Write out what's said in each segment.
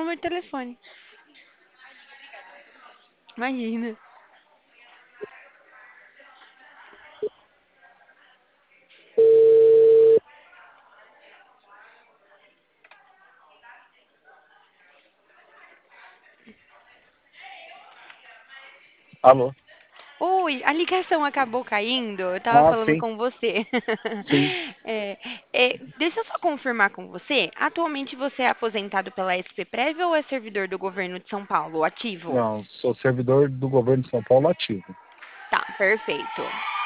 número de telefone. Imagina. Alô? Oi, a ligação acabou caindo. Eu tava Ah, falando sim, com você. sim. É, deixa eu só confirmar com você. Atualmente você é aposentado pela SP ou é servidor do governo de São Paulo, ativo? Não, sou servidor do governo de São Paulo ativo. Tá, perfeito.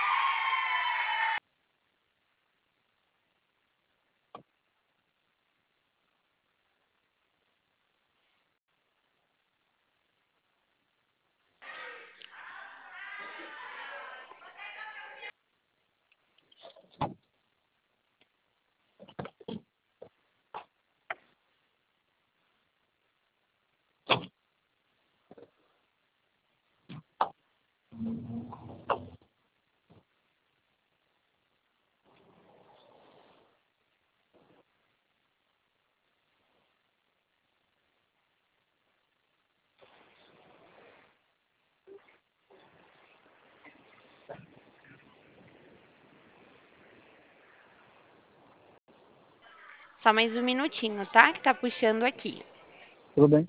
Só mais um minutinho, tá? Que tá puxando aqui. Tudo bem?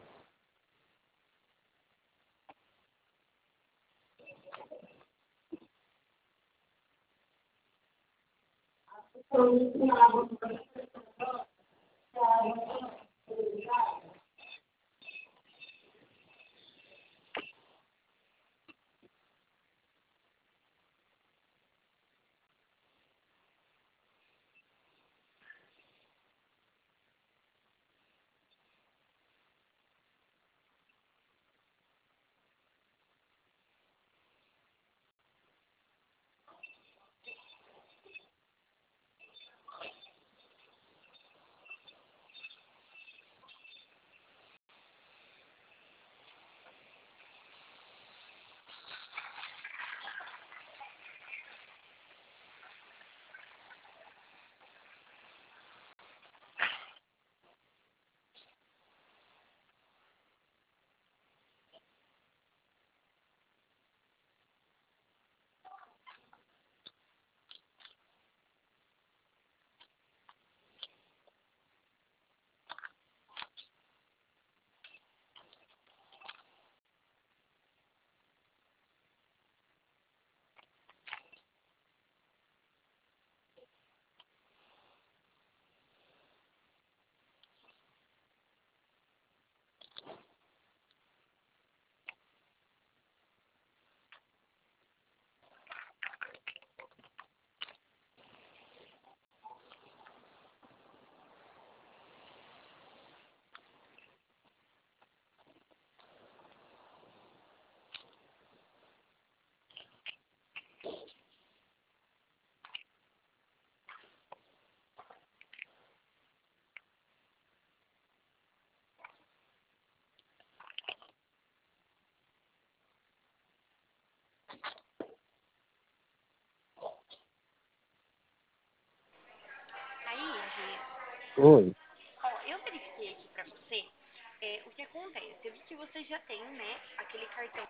Aí, Gi, Oi. ó, eu verifiquei aqui pra você o que acontece. Eu vi que você já tem, né, aquele cartão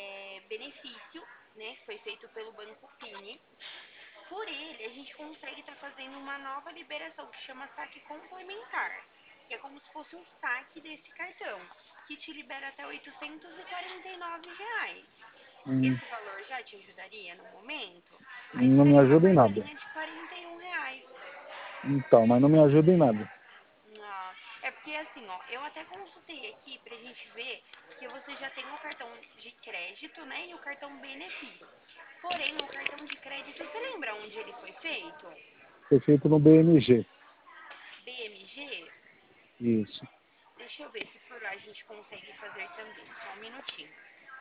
benefício, né, que foi feito pelo Banco Fini. Por ele, a gente consegue estar fazendo uma nova liberação que chama saque complementar, que é como se fosse um saque desse cartão, que te libera até R$ 849. Hum, Esse valor já te ajudaria no momento, mas Não me ficaria uma ajuda em nada. parcelinha de R$ 41. Então, mas não me ajuda em nada. Ah, é porque assim, ó, eu até consultei aqui pra gente ver, porque você já tem o cartão de crédito, né, e o cartão benefício. Porém, o cartão de crédito, você lembra onde ele foi feito? Foi feito no BMG. BMG? Isso. Deixa eu ver se por lá a gente consegue fazer também. Só um minutinho.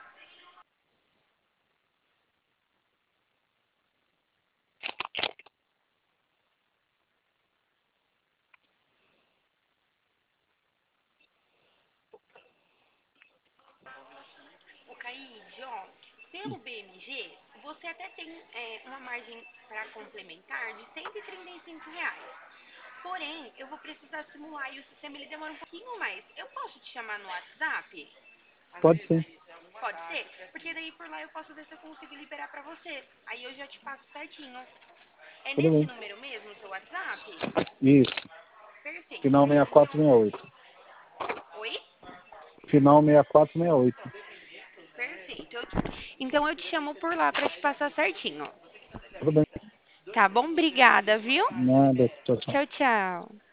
O Caide, ó, pelo BMG, você até tem uma margem para complementar de R$ 135. Porém, eu vou precisar simular e o sistema ele demora um pouquinho mais. Eu posso te chamar no WhatsApp? Pode sim. Pode ser? Porque daí por lá eu posso ver se eu consigo liberar pra você. Aí eu já te passo certinho. É Tudo nesse bem. número mesmo, o seu WhatsApp? Isso. Perfeito. Final 6468. Oi? Final 6468. Perfeito. Então eu te chamo por lá pra te passar certinho. Tudo bem. Tá bom? Obrigada, viu? Nada. Tchau, tchau. Tchau, tchau.